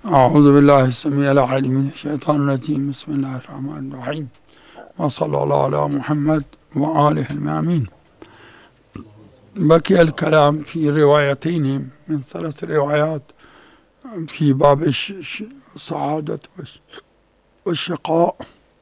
أعوذ بالله السميع العليم من الشيطان الرجيم. بسم الله الرحمن الرحيم، وصلى الله على محمد وآله المأمين. بقي الكلام في روايتين من 3 روايات في باب السعادة والشقاء،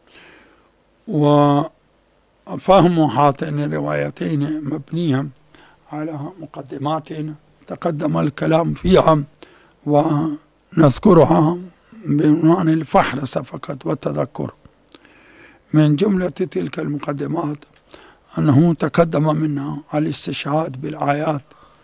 وفهم هاتين الروايتين مبنية على مقدمات تقدم الكلام فيها، ونذكرها بعنوان الفحرس فقط والتذكر. من جملة تلك المقدمات أنه تقدم منها الاستشهاد بالآيات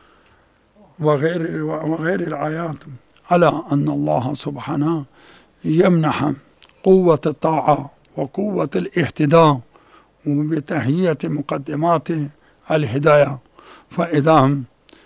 وغير الآيات على أن الله سبحانه يمنح قوة الطاعة وقوة الاهتداء وبتهيئة مقدمات الهداية، فإذا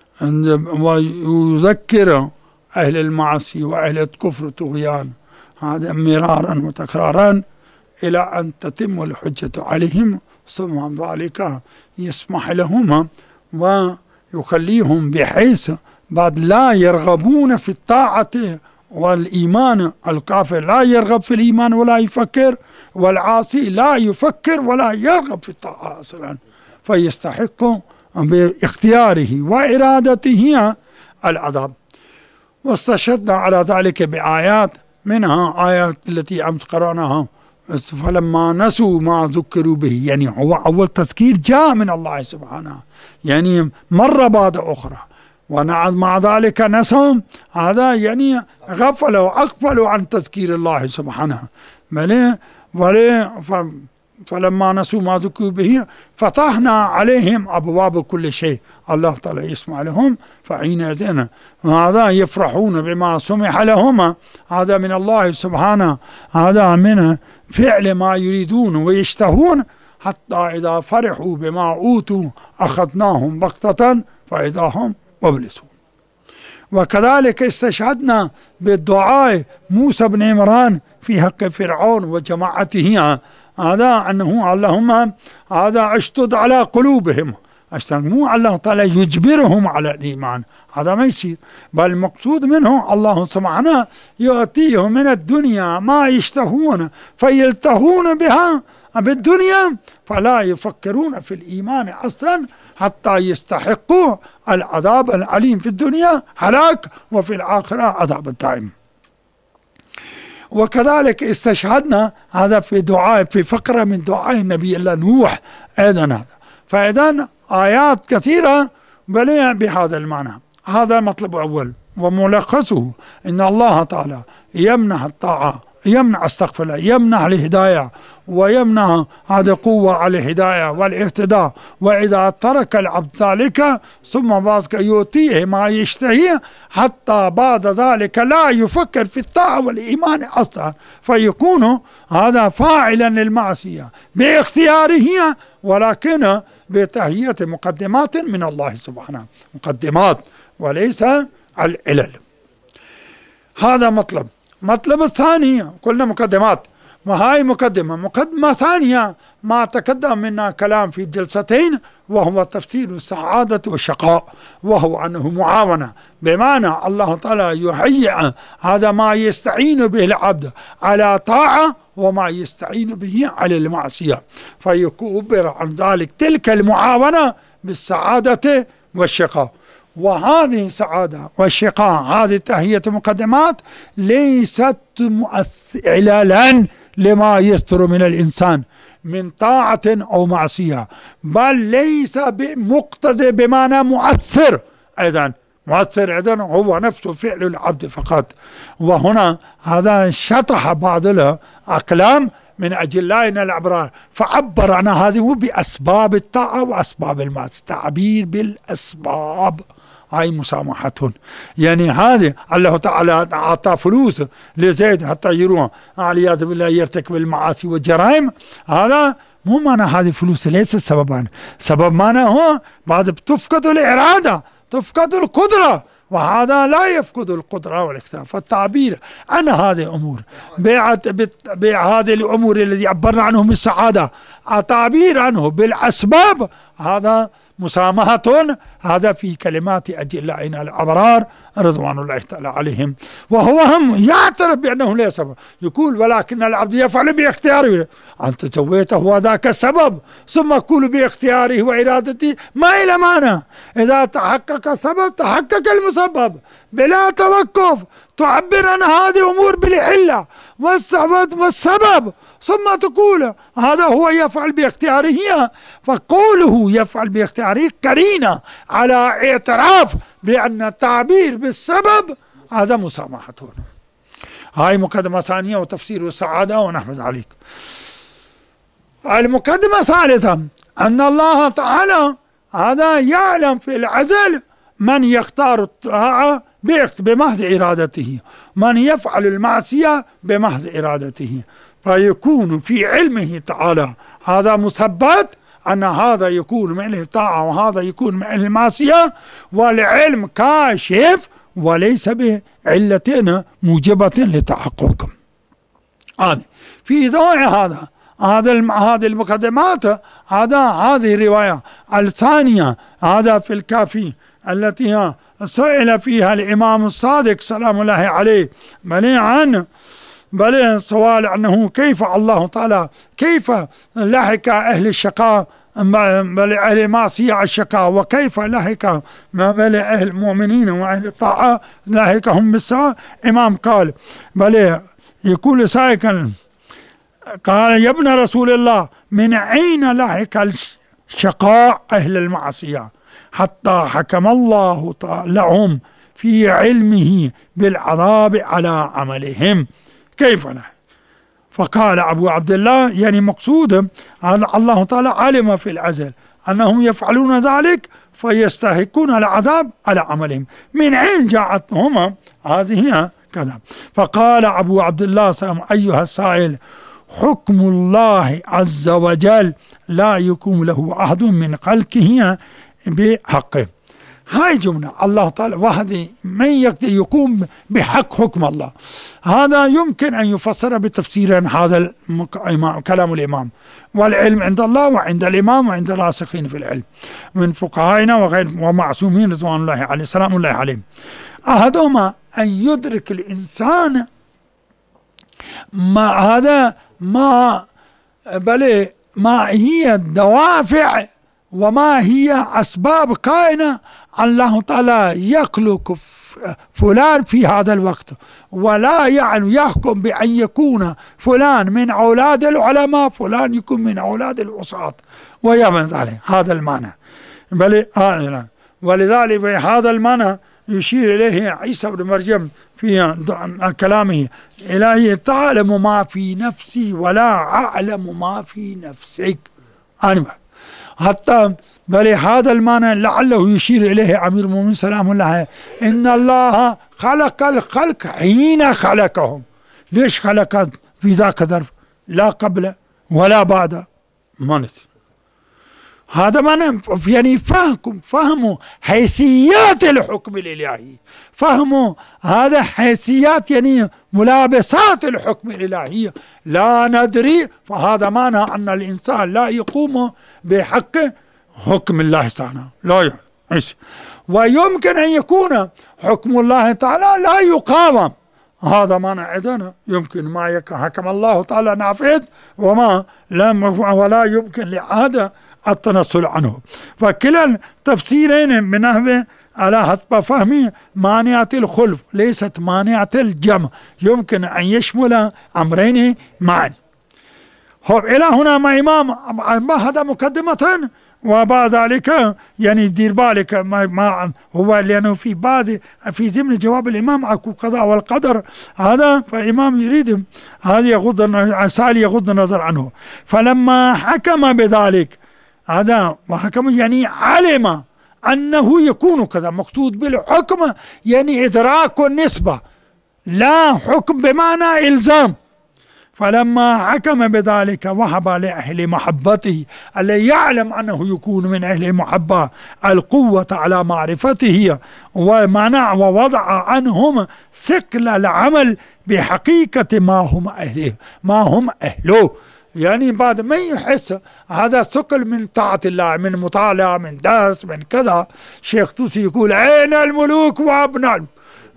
ويذكر أهل المعاصي وأهل الكفر والطغيان هذا مرارا وتكرارا إلى أن تتم الحجة عليهم، ثم ذلك يسمح لهم ويخليهم بحيث بعد لا يرغبون في الطاعة والإيمان. الكافر لا يرغب في الإيمان ولا يفكر، والعاصي لا يفكر ولا يرغب في الطاعة أصلا، فيستحق باختياره وإرادته العذاب. واستشهدنا على ذلك بآيات، منها آيات التي أمس قرأناها: فلما نسوا ما ذكروا به، يعني هو أول تذكير جاء من الله سبحانه، يعني مرة بعد أخرى، ومع ذلك نسوا، هذا يعني أغفلوا عن تذكير الله سبحانه. فلما نسوا ما ذكروا به فتحنا عليهم أبواب كل شيء، الله تعالى يسمع لهم، فحينئذ هذا يفرحون بما سمح لهم، هذا من الله سبحانه، هذا من فعل ما يريدون ويشتهون، حتى إذا فرحوا بما أوتوا أخذناهم بغتة فإذا هم مبلسون. وكذلك استشهدنا بالدعاء موسى بن عمران في حق فرعون وجماعته، هذا أنه اللهم هذا اشتد على قلوبهم، مو الله تعالى يجبرهم على الإيمان، هذا ما يصير، بل المقصود منه الله سبحانه يؤتيهم من الدنيا ما يشتهون فيلتهون بها بالدنيا، فلا يفكرون في الإيمان أصلا حتى يستحقوا العذاب العليم في الدنيا هلاك، وفي الآخرة عذاب الدائم. وكذلك استشهدنا هذا في دعاء، في فقرة من دعاء النبي الله نوح أيضا هذا، فإذا آيات كثيرة بلية بهذا المعنى. هذا مطلب أول، وملخصه أن الله تعالى يمنح الطاعة، يمنح الهداية، ويمنح هذه قوة على الهداية والاهتداء، وإذا ترك العبد ذلك ثم بعد يؤتيه ما يشتهيه، حتى بعد ذلك لا يفكر في الطاعة والإيمان أصلا، فيكون هذا فاعلا للمعصية باختياره، ولكن بتهيئة مقدمات من الله سبحانه، مقدمات وليس العلل. هذا مطلب الثاني، قلنا مقدمات، وهاي مقدمة ثانية ما تقدم منا كلام في جلستين، وهو تفسير السعادة والشقاء، وهو أنه معاونة، بمعنى الله تعالى يهيئ هذا ما يستعين به العبد على طاعة وما يستعين به على المعصية، فيعبر عن ذلك تلك المعاونة بالسعادة والشقاء. وهذه السعادة والشقاء، هذه تهيئة مقدمات، ليست علالا لما يستر من الإنسان من طاعة أو معصية، بل ليس بمقتضى بمعنى مؤثر أيضا، مؤثر أيضا هو نفسه فعل العبد فقط. وهنا هذا شطح بعض الأقلام من أجلائنا الأبرار، فعبر عن هذه بأسباب الطاعة وأسباب المعصية، تعبير بالأسباب، هاي مسامحة. يعني هذه الله تعالى أعطى فلوس لزيد حتى يروح والعياذ بالله يرتكب المعاصي والجرائم، هذا مو معنى هذه فلوس ليس سببا، سبب معنى هو بعد تفقد الإرادة، تفقد القدرة، وهذا لا يفقد القدرة والاختيار. فالتعبير عن هذه الأمور بهذه الأمور الذي عبرنا عنه من السعادة، التعبير عنه بالأسباب، هذا مسامحة، هذا في كلمات أجلائنا الأبرار رضوان الله تعالى عليهم. وهو هم يعترف بأنه لا سبب، يقول ولكن العبد يفعل باختياره. أنت سويته وذاك السبب، ثم يقول باختياره وإرادته، ما إلى معنى. إذا تحقق السبب تحقق المسبب بلا توقف. تعبر عن هذه أمور بالعلة والسبب، ثم تقول هذا هو يفعل باختياره. فقوله يفعل باختياره قرينة على اعتراف بأن التعبير بالسبب هذا مسامحة. هاي مقدمة ثانية وتفسير السعادة ونحمد عليك. المقدمة الثالثة أن الله تعالى هذا يعلم في الأزل من يختار الطاعة بمحض إرادته، من يفعل المعصية بمحض إرادته، فيكون في علمه تعالى هذا مثبت أن هذا يكون من أهل الطاعة وهذا يكون من أهل المعصية، والعلم كاشف وليس بعلة موجبة لتحقق. هذه في ضوء هذه المقدمات هذه الرواية الثانية هذا في الكافي التي سئل فيها الإمام الصادق سلام الله عليه بل سؤال أنه كيف الله تعالى كيف لحق أهل الشقاء بل أهل المعصية الشقاء، وكيف لحق بل أهل المؤمنين وأهل الطاعة لحقهم بالسواء. إمام قال بل يقول سائقا قال يا ابن رسول الله من أين لحق الشقاء أهل المعصية حتى حكم الله لهم في علمه بالعذاب على عملهم، كيف لحق؟ فقال أبو عبد الله يعني مقصود الله تعالى علم في الأزل أنهم يفعلون ذلك فيستحقون العذاب على عملهم، من أين جاءتهم هذه كذا. فقال أبو عبد الله أيها السائل حكم الله عز وجل لا يكون له أحد من خلقه بحقه. هاي جملة الله تعالى وحده من يقدر يقوم بحق حكم الله. هذا يمكن أن يفسر بتفسير هذا كلام الإمام، والعلم عند الله وعند الإمام وعند الراسخين في العلم من فقهائنا وغير ومعصومين رضوان الله عليه سلام الله عليهم. أحدهما أن يدرك الإنسان ما هي الدوافع وما هي أسباب كائنة الله تعالى يخلق فلان في هذا الوقت، ولا يعني يحكم بأن يكون فلان من أولاد العلماء فلان يكون من أولاد العصاة ويمن ذلك. هذا المعنى ولذلك هذا المعنى يشير إليه عيسى بن مريم في كلامه إلهي تعلم ما في نفسي ولا أعلم ما في نفسك. حتى بل هذا المعنى لعله يشير إليه أمير المؤمنين سلام الله إن الله خلق الخلق حين خلقهم. ليش خلق في ذاك الظرف؟ لا قبل ولا بعد منت. هذا معنى يعني فهموا حيثيات الحكم الإلهي، فهموا هذا حيثيات يعني ملابسات الحكم الإلهي لا ندري. فهذا معنى أن الإنسان لا يقوم بحق حكم الله تعالى لا يعني. ويمكن أن يكون حكم الله تعالى لا يقاوم. هذا معنى عندنا يمكن ما حكم الله تعالى نافذ ولا يمكن لعادة التنصل عنه. فكلا التفسيرين من نحو على حسب فهمي مانعة الخلف ليست مانعة الجمع، يمكن أن يشمل أمرين معا. إلى هنا ما إمام هذا مقدمة، وبعد ذلك يعني دير بالك ما هو لأنه في ضمن جواب الإمام أكو قضاء والقدر هذا، فإمام يريد هذا يغض النظر عنه. فلما حكم بذلك هذا وحكم يعني علم أنه يكون كذا. مقصود بالحكم يعني إدراك النسبة لا حكم بمعنى إلزام. فلما حكم بذلك وهب لأهل محبته الذي يعلم أنه يكون من أهل المحبة القوة على معرفته ومنع ووضع عنهم ثقل العمل بحقيقة ما هم أهله. يعني بعد ما يحس هذا ثقل من طاعة الله من مطالعة من درس من كذا. شيخ توسي يقول أين الملوك وأبناء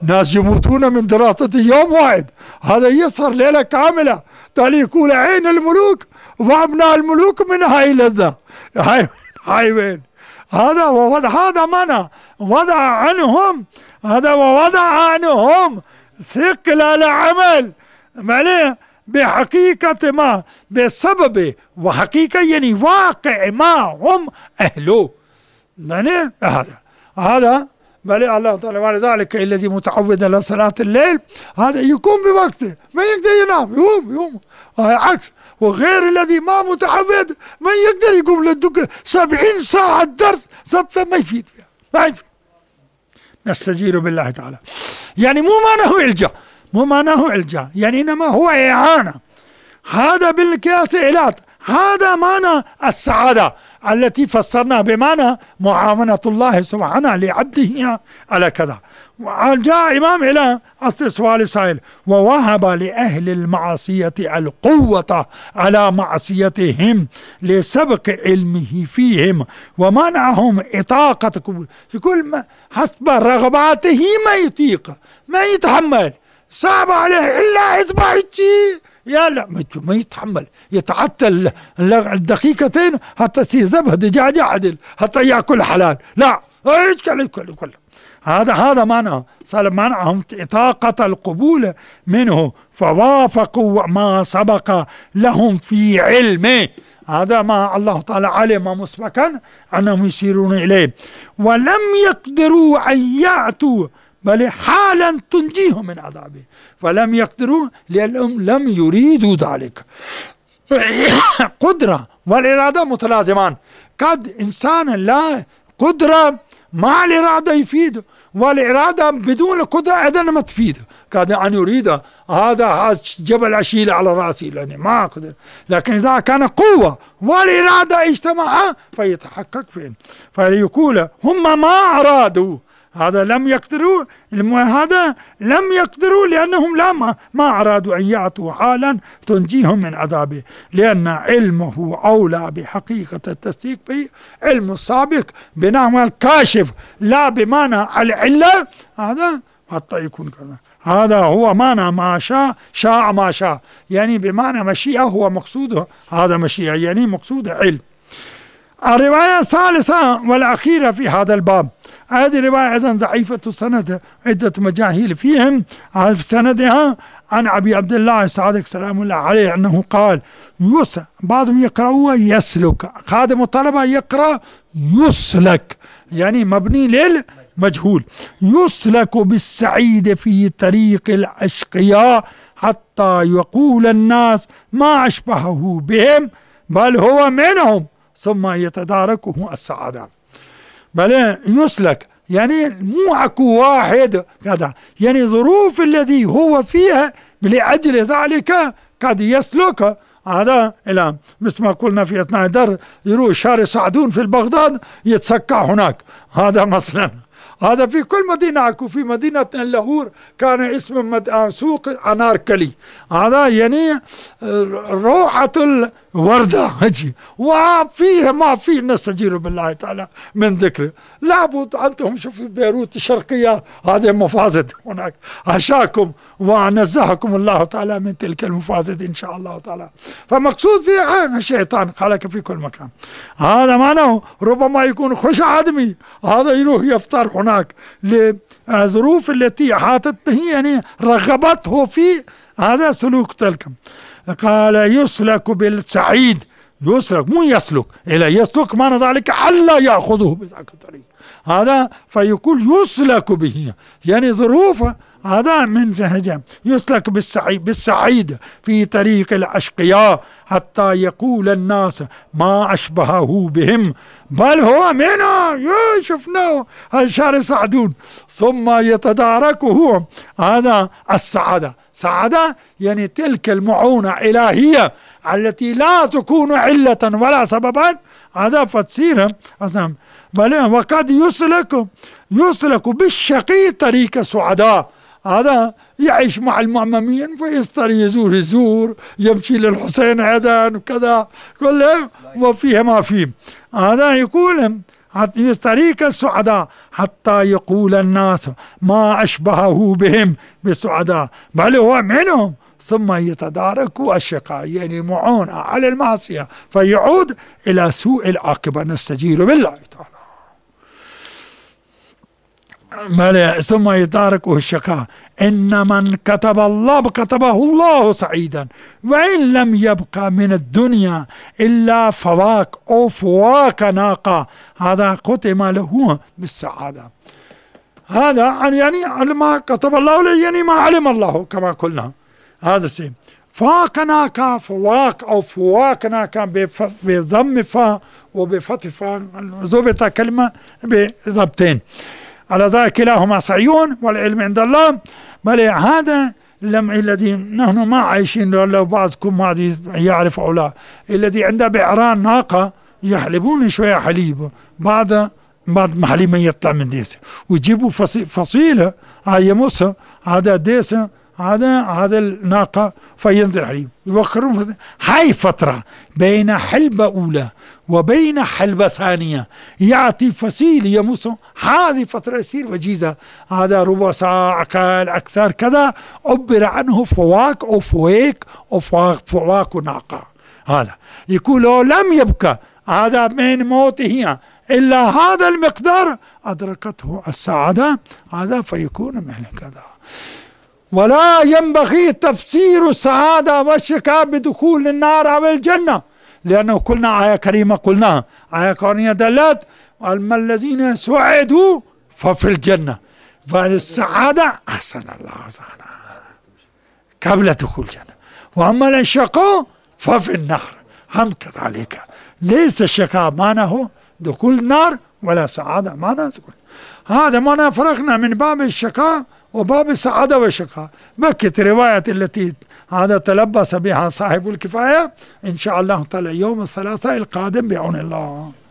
ناس يموتون من دراسة يوم واحد، هذا يسهر ليلة كاملة، تالي يقول عين الملوك وابناء الملوك من هاي لذة. هاي وين هذا؟ ووضع هذا معنى وضع عنهم، هذا ووضع عنهم ثقل العمل معناه بحقيقة ما، بسبب وحقيقة يعني واقع ما هم أهله، يعني هذا بل الله تعالى. ولذلك الذي متعود على صلاة الليل هذا يقوم بوقته، ما يقدر ينام، يقوم عكس. وغير الذي ما متعود ما يقدر يقوم للدق 70 ساعة درس ثابتة، ما يفيد فيها، ما يفيد. نستجير بالله تعالى. يعني مو معناه إلجاء، مو معناه إلجاء، يعني إنما هو إعانة. هذا بالقياس علاج، هذا معنى السعادة التي فسرنا بمعنى معاونة الله سبحانه لعبده على كذا. جاء إمام إلى سؤال سائل: ووهب لأهل المعصية القوة على معصيتهم لسبق علمه فيهم ومنعهم إطاقة قبول. يقول حسب رغباته ما يطيق، ما يتحمل، صعب عليه إلا إتباع الشيء، يا لا ما يتحمل، يتعطل الدقيقتين حتى تذبح دجاجة عدل حتى يأكل حلال، لا كل هذا معنى صار منعهم إطاقة القبول منه، فوافقوا ما سبق لهم في علمه. هذا ما الله تعالى علم مسبقا أنهم يسيرون إليه، ولم يقدروا أن يأتوا بل حالا تنجيهم من عذابه، فلم يقدروا لأنهم لم يريدوا ذلك. قدرة والإرادة متلازمان، قد إنسان لا قدرة مع الإرادة يفيد، والإرادة بدون القدرة أيضا ما تفيد. قد أن يريد هذا جبل أشيل على رأسي لأني ما أقدر، لكن إذا كان قوة والإرادة اجتمعا فيتحقق فين. فيقول هم ما أرادوا، هذا لم يقدروا، هذا لم يقدروا لأنهم ما أرادوا أن يأتوا حالا تنجيهم من عذابه، لأن علمه أولى بحقيقة التصديق به، علم السابق بنعم الكاشف لا بمعنى العلة، هذا حتى يكون كذا. هذا هو معنى ما شاء ما شاء، يعني بمعنى مشيئة هو مقصوده، هذا مشيئة يعني مقصود علم. الرواية الثالثة والأخيرة في هذا الباب، هذه الرواية أيضا ضعيفة السند، عدة مجاهيل فيهم في سندها، عن أبي عبد الله الصادق سلام الله عليه أنه قال بعضهم يقرأوا يسلك، خادم الطلبة يقرأ يسلك يعني مبني للمجهول، يسلك بالسعيد في طريق الأشقياء حتى يقول الناس ما أشبهه بهم بل هو منهم ثم يتداركه السعادة. بل يسلك يعني مو اكو واحد كذا، يعني ظروف الذي هو فيها لأجل ذلك قد يسلك. هذا الى مثل ما قلنا في اثناء الدرس، يروح شارع سعدون في بغداد يتسكع هناك، هذا مثلا. هذا في كل مدينة اكو. في مدينة اللاهور كان اسم سوق أناركلي، هذا يعني روعة الوردة، وفيه ما فيه نستجير بالله تعالى من ذكره. لابد أنتم شوفوا بيروت الشرقية هذه مفازد هناك، عشاكم ونزهكم الله تعالى من تلك المفازد إن شاء الله تعالى. فمقصود فيها الشيطان خلق في كل مكان، هذا معناه ربما يكون خش آدمي هذا يروح يفطر هناك لظروف التي أحاطت به، يعني رغبته في هذا سلوك تلك. قال يسلك بالسعيد، يسلك مو يسلك، إلا يسلك معنى ذلك ألا يأخذه بذاك الطريق، هذا فيقول يسلك به يعني ظروفه، هذا من زهجة. يسلك بالسعيد في طريق الأشقياء حتى يقول الناس ما أشبهه بهم بل هو منه، شفناه شارع سعدون، ثم يتداركه هذا السعادة. سعادة يعني تلك المعونة إلهية التي لا تكون علة ولا سببا، هذا فتصير أصلا. بل وقد يسلك بالشقي طريق سعداء، هذا يعيش مع المعممين فيستر يزور يمشي للحسين عدن وكذا كله وفيه ما فيه. هذا يقول حتى طريق السعداء حتى يقول الناس ما أشبهه بهم بالسعداء بل هو منهم، ثم يتدارك الشقاء، يعني معون على المعصية فيعود إلى سوء العاقبة. نستجير بالله تعالى. ثم يتداركه الشقاء. إن من كتبه الله سعيدا، وإن لم يبقى من الدنيا إلا فواك أو فواك ناقة، هذا ختم له بالسعادة. هذا يعني ما كتب الله يعني ما علم الله كما قلنا. هذا الشيء فواك ناقة، فواك أو فواك ناقة بضم فا وبفتح فا، ضبط كلمة بضبطين، على ذلك كلاهما سعيون والعلم عند الله. بل هذا الذي نحن ما عايشين، لو بعضكم ما يعرف أو لا، الذي عنده بعران ناقة يحلبون شوية حليب، بعد ما حليب يطلع من ديسه ويجيبوا فصيلة يمصها، هذا ديسه هذا الناقة فينزل حليب يوخرون. هاي فترة بين حلبة أولى وبين حلبة ثانية يعطي فصيل يمصه، هذه فترة يصير وجيزة، هذا ربع ساعة أقل أكثر كذا، عبر عنه فواك أو فويك أو فواك ناقة. هذا يقول لم يبقى هذا من موته إلا هذا المقدار أدركته السعادة، هذا فيكون مثل كذا. ولا ينبغي تفسير السعادة والشقاء بدخول النار أو الجنة، لأنه قلنا آية كريمة، قلنا آية كونية دلت أما الذين سعدوا ففي الجنة، فالسعادة أحسن الله سبحانه قبل دخول الجنة، وأما الشقاء ففي النار. هم كذلك ليس الشقاء معناه دخول النار ولا سعادة معناه دخول. هذا معناه فرقنا من باب الشقاء وباب السعادة والشقاء. بكت رواية التي هذا تلبس بها صاحب الكفاية إن شاء الله تعالى يوم الثلاثاء القادم بعون الله.